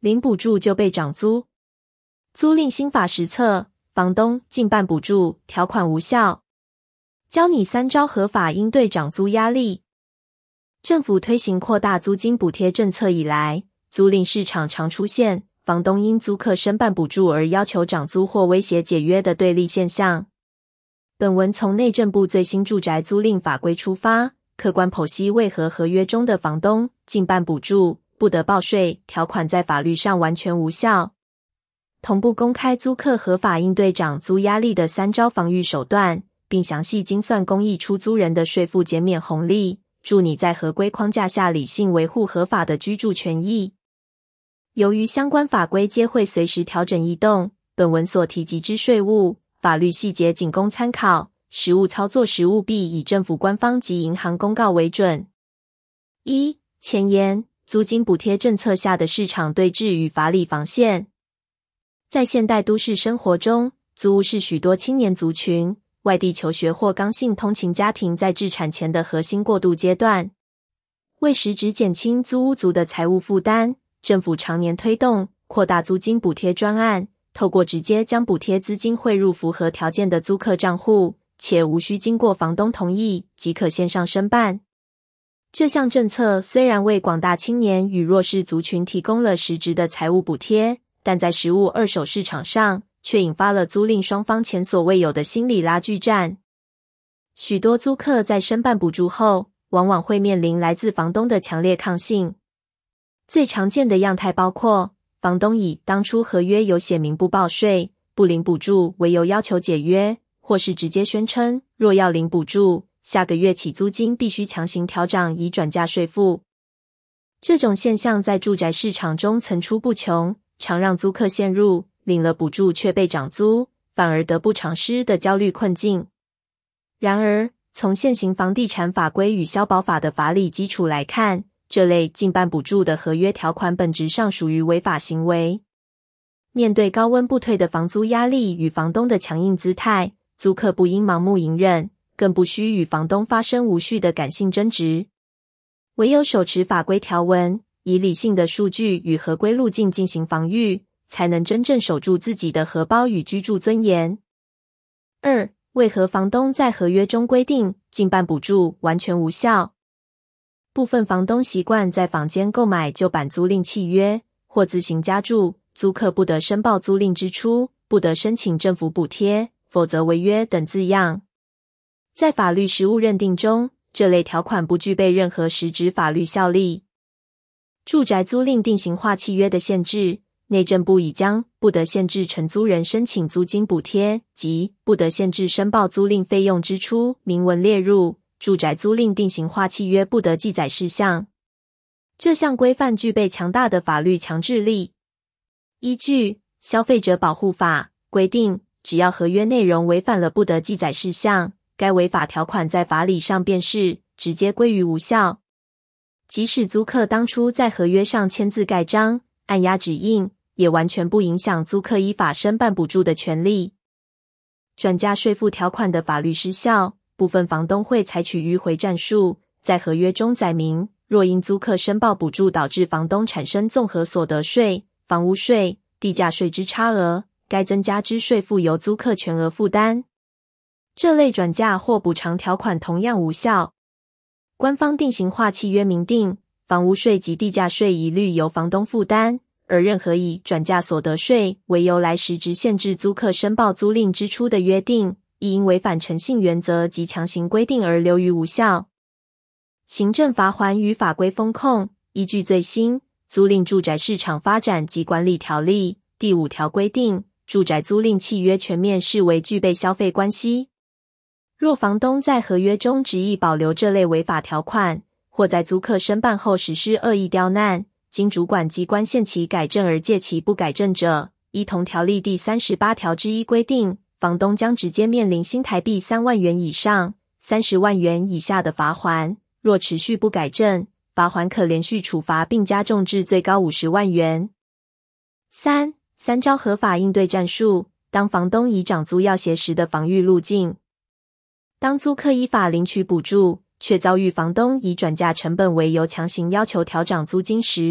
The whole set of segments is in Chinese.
零补助就被涨租。租赁新法实测，房东近半补助条款无效。教你3招合法应对涨租压力。政府推行扩大租金补贴政策以来，租赁市场常出现房东因租客申办补助而要求涨租或威胁解约的对立现象。本文从内政部最新住宅租赁法规出发，客观剖析为何合约中的房东近半补助不得报税条款在法律上完全无效。同步公开租客合法应对涨租压力的3招防御手段，并详细精算公益出租人的税负减免红利，助你在合规框架下理性维护合法的居住权益。由于相关法规皆会随时调整异动，本文所提及之税务法律细节仅供参考，实务操作时务必以政府官方及银行公告为准。1. 前言：租金补贴政策下的市场对峙与法理防线。在现代都市生活中，租屋是许多青年族群、外地求学或刚性通勤家庭在置产前的核心过渡阶段。为实质减轻租屋族的财务负担，政府常年推动扩大租金补贴专案，透过直接将补贴资金汇入符合条件的租客账户，且无需经过房东同意即可线上申办。这项政策虽然为广大青年与弱势族群提供了实质的财务补贴，但在实物二手市场上却引发了租赁双方前所未有的心理拉锯战。许多租客在申办补助后，往往会面临来自房东的强烈抗性。最常见的样态包括房东以当初合约有写明不报税、不领补助为由要求解约，或是直接宣称若要领补助，下个月起租金必须强行调涨以转嫁税负。这种现象在住宅市场中层出不穷，常让租客陷入领了补助却被涨租，反而得不偿失的焦虑困境。然而，从现行房地产法规与消保法的法理基础来看，这类近半补助的合约条款本质上属于违法行为。面对高温不退的房租压力与房东的强硬姿态，租客不应盲目隐忍，更不需与房东发生无序的感性争执。唯有手持法规条文，以理性的数据与合规路径进行防御，才能真正守住自己的荷包与居住尊严。2. 为何房东在合约中规定近半补助完全无效？部分房东习惯在坊间购买旧版租赁契约，或自行加注租客不得申报租赁支出、不得申请政府补贴，否则违约等字样。在法律实务认定中，这类条款不具备任何实质法律效力。住宅租赁定型化契约的限制，内政部已将不得限制承租人申请租金补贴及不得限制申报租赁费用支出明文列入住宅租赁定型化契约不得记载事项。这项规范具备强大的法律强制力。依据《消费者保护法》规定，只要合约内容违反了不得记载事项，该违法条款在法理上便是直接归于无效。即使租客当初在合约上签字盖章、按压指印，也完全不影响租客依法申办补助的权利。转嫁税负条款的法律失效，部分房东会采取迂回战术，在合约中载明，若因租客申报补助导致房东产生综合所得税、房屋税、地价税之差额，该增加之税负由租客全额负担。这类转嫁或补偿条款同样无效。官方定型化契约明定，房屋税及地价税一律由房东负担，而任何以转嫁所得税为由来实质限制租客申报租赁支出的约定，亦因违反诚信原则及强行规定而流于无效。行政罚锾与法规风控，依据最新《租赁住宅市场发展及管理条例》第5条规定，住宅租赁契约全面视为具备消费关系。若房东在合约中执意保留这类违法条款，或在租客申办后实施恶意刁难，经主管机关限期改正而届期不改正者，依同条例第38条之一规定，房东将直接面临新台币3万元以上30万元以下的罚锾，若持续不改正，罚锾可连续处罚并加重至最高50万元。3招合法应对战术，当房东以涨租要挟时的防御路径。当租客依法领取补助，却遭遇房东以转嫁成本为由强行要求调涨租金时，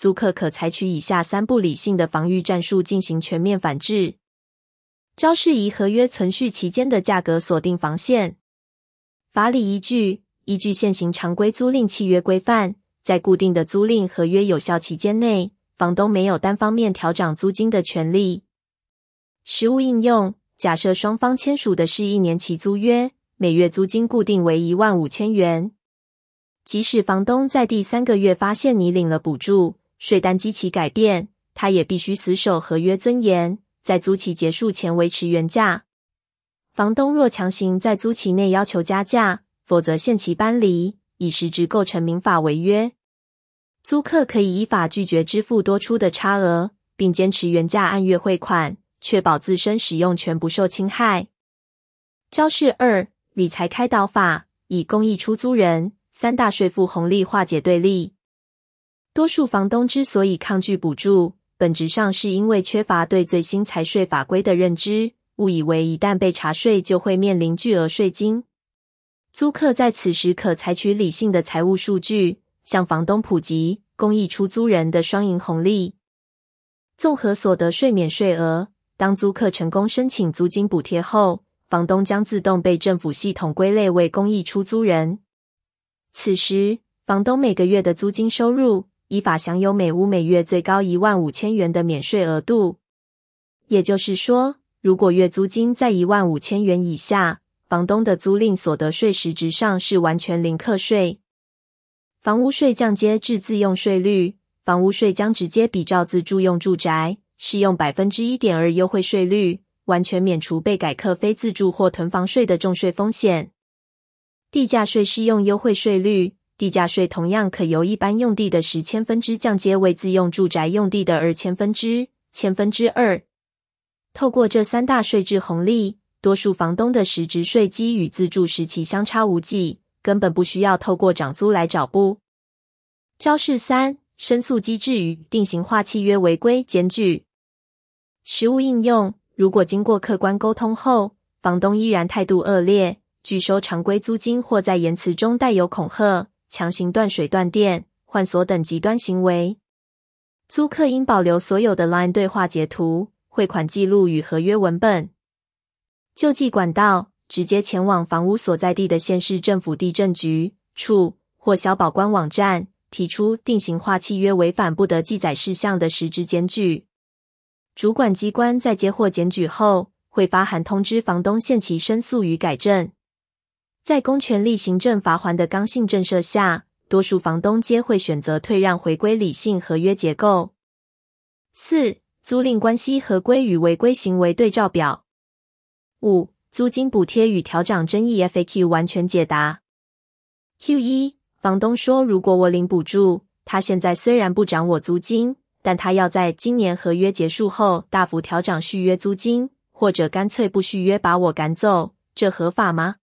租客可采取以下3不理性的防御战术进行全面反制。招式宜合约存续期间的价格锁定防线。法理依据：依据现行常规租赁契约规范，在固定的租赁合约有效期间内，房东没有单方面调涨租金的权利。实务应用：假设双方签署的是1年期租约，每月租金固定为15000元。即使房东在第3个月发现你领了补助，税单基期改变，他也必须死守合约尊严，在租期结束前维持原价。房东若强行在租期内要求加价，否则限期搬离，已实质构成民法违约。租客可以依法拒绝支付多出的差额，并坚持原价按月汇款，确保自身使用权不受侵害。招式2：理财开导法，以公益出租人3大税负红利化解对立。多数房东之所以抗拒补助，本质上是因为缺乏对最新财税法规的认知，误以为一旦被查税就会面临巨额税金。租客在此时可采取理性的财务数据，向房东普及公益出租人的双赢红利。综合所得税免税额，当租客成功申请租金补贴后，房东将自动被政府系统归类为公益出租人。此时，房东每个月的租金收入依法享有每屋每月最高15000元的免税额度。也就是说，如果月租金在15000元以下，房东的租赁所得税实质上是完全零课税。房屋税降阶至自用税率，房屋税将直接比照自住用住宅，适用 1.2% 优惠税率，完全免除被改课非自住或囤房税的重税风险。地价税适用优惠税率，地价税同样可由一般用地的10/1000降阶为自用住宅用地的2/1000/1000²。透过这3大税制红利，多数房东的实质税基与自住时期相差无几，根本不需要透过涨租来找补。招式3：申诉机制与定型化契约违规检举。实务应用：如果经过客观沟通后，房东依然态度恶劣，拒收常规租金或在言辞中带有恐吓、强行断水断电、换锁等极端行为，租客应保留所有的 LINE 对话截图、汇款记录与合约文本。救济管道：直接前往房屋所在地的县市政府地政局处或消保官网站，提出定型化契约违反不得记载事项的实质检举。主管机关在接获检举后，会发函通知房东限期申诉与改正。在公权力行政罚锾的刚性震慑下，多数房东皆会选择退让，回归理性合约结构。4. 租赁关系合规与违规行为对照表。5. 租金补贴与调涨争议 FAQ 完全解答。Q1 房东说，如果我领补助，他现在虽然不涨我租金，但他要在今年合约结束后大幅调涨续约租金，或者干脆不续约把我赶走，这合法吗？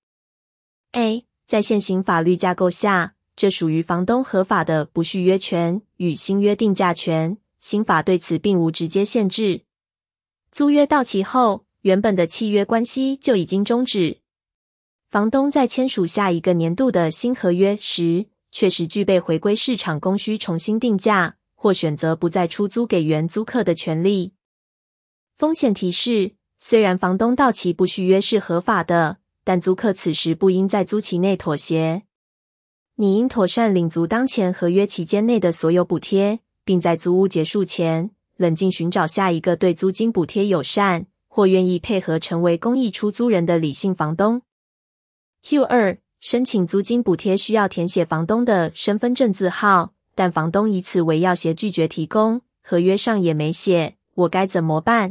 A. 在现行法律架构下，这属于房东合法的不续约权与新约定价权，新法对此并无直接限制。租约到期后，原本的契约关系就已经终止。房东在签署下一个年度的新合约时，确实具备回归市场供需重新定价，或选择不再出租给原租客的权利。风险提示：虽然房东到期不续约是合法的，但租客此时不应在租期内妥协。你应妥善领足当前合约期间内的所有补贴，并在租屋结束前，冷静寻找下一个对租金补贴友善，或愿意配合成为公益出租人的理性房东。Q2 申请租金补贴需要填写房东的身份证字号，但房东以此为要挟拒绝提供，合约上也没写，我该怎么办？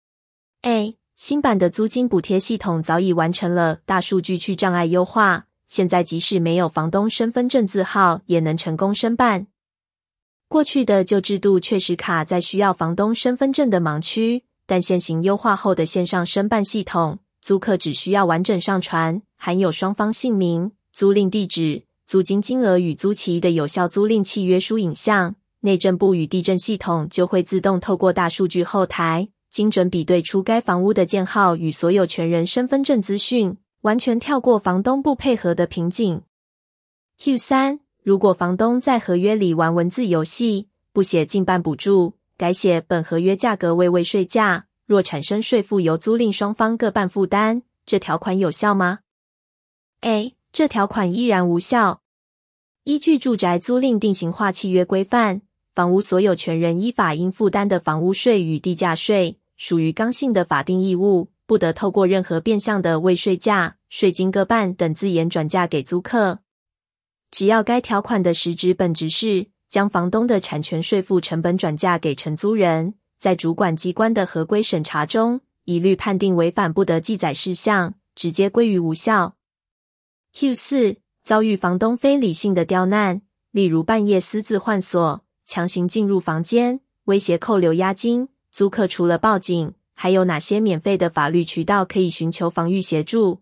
A. 新版的租金补贴系统早已完成了大数据去障碍优化，现在即使没有房东身份证字号也能成功申办。过去的旧制度确实卡在需要房东身份证的盲区，但现行优化后的线上申办系统，租客只需要完整上传含有双方姓名、租赁地址、租金金额与租期的有效租赁契约书影像，内政部与地政系统就会自动透过大数据后台，精准比对出该房屋的建号与所有权人身份证资讯，完全跳过房东不配合的瓶颈。Q3 如果房东在合约里玩文字游戏， 不写近半补助，改写本合约价格为未税价，若产生税负由租赁双方各半负担，这条款有效吗？ A. 这条款依然无效。依据住宅租赁定型化契约规范，房屋所有权人依法应负担的房屋税与地价税，属于刚性的法定义务，不得透过任何变相的未税价、税金各半等字眼转嫁给租客。只要该条款的实质本质是将房东的产权税负成本转嫁给承租人，在主管机关的合规审查中，一律判定违反不得记载事项，直接归于无效。Q4 遭遇房东非理性的刁难，例如半夜私自换锁、强行进入房间、威胁扣留押金，租客除了报警，还有哪些免费的法律渠道可以寻求防御协助？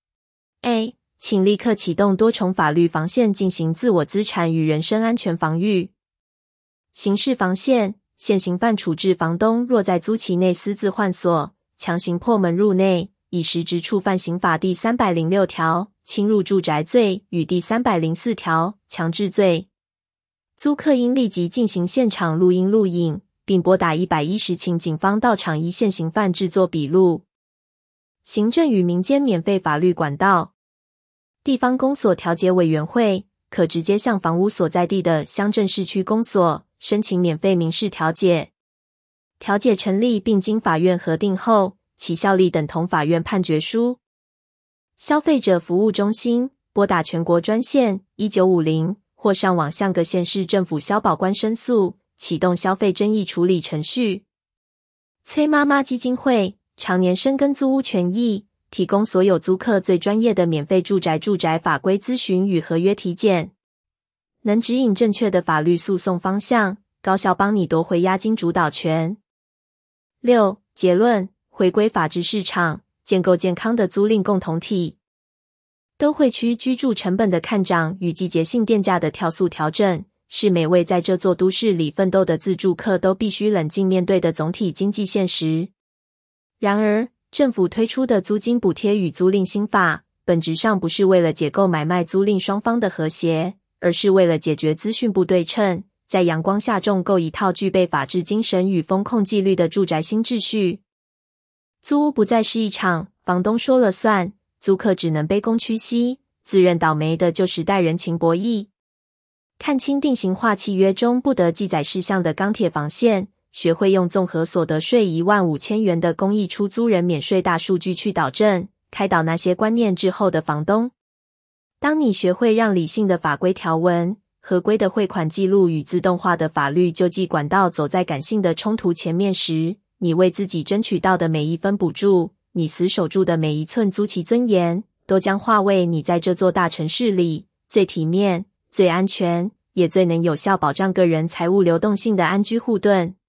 A. 请立刻启动多重法律防线进行自我资产与人身安全防御。刑事防线，现行犯处置房东若在租期内私自换锁、强行破门入内，以实质触犯刑法第306条侵入住宅罪与第304条强制罪。租客应立即进行现场录音录影，并拨打110请警方到场依现行犯制作笔录。行政与民间免费法律管道，地方公所调解委员会可直接向房屋所在地的乡镇市区公所申请免费民事调解。调解成立并经法院核定后，其效力等同法院判决书。消费者服务中心拨打全国专线1950，或上网向各县市政府消保官申诉，启动消费争议处理程序。崔妈妈基金会常年深耕租屋权益，提供所有租客最专业的免费住宅法规咨询与合约体检，能指引正确的法律诉讼方向，高效帮你夺回押金主导权。6. 结论：回归法治市场，建构健康的租赁共同体。都会区居住成本的看涨与季节性电价的跳速调整，是每位在这座都市里奋斗的自住客都必须冷静面对的总体经济现实。然而，政府推出的租金补贴与租赁新法，本质上不是为了解构买卖租赁双方的和谐，而是为了解决资讯不对称，在阳光下重构一套具备法治精神与风控纪律的住宅新秩序。租屋不再是一场房东说了算，租客只能卑躬屈膝，自认倒霉的旧时代人情博弈。看清定型化契约中不得记载事项的钢铁防线，学会用综合所得税15000元的公益出租人免税大数据去导正，开导那些观念滞后的房东。当你学会让理性的法规条文、合规的汇款记录与自动化的法律救济管道走在感性的冲突前面时，你为自己争取到的每一分补助，你死守住的每一寸租期尊严，都将化为你在这座大城市里最体面、最安全，也最能有效保障个人财务流动性的安居护盾。